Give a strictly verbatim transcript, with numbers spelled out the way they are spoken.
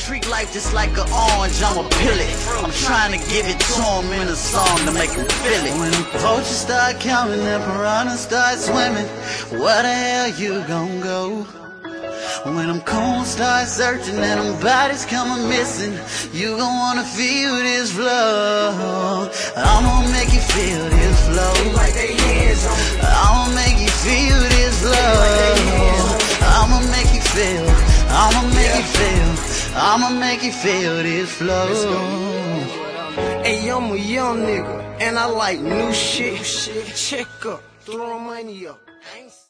treat life just like an orange, I'ma peel it. I'm trying to give it to him in a song to make him feel it. When the poachers start coming and piranhas start swimming, where the hell you gon' go? When them coons start searching and them bodies coming missing, you gon' wanna feel this flow. I'ma make you feel this flow. I'ma make you feel this flow. I'ma make you feel, I'ma make you feel, I'ma make you feel this flow. Hey, I'm a young nigga, and I like new shit. Check up, throw money up.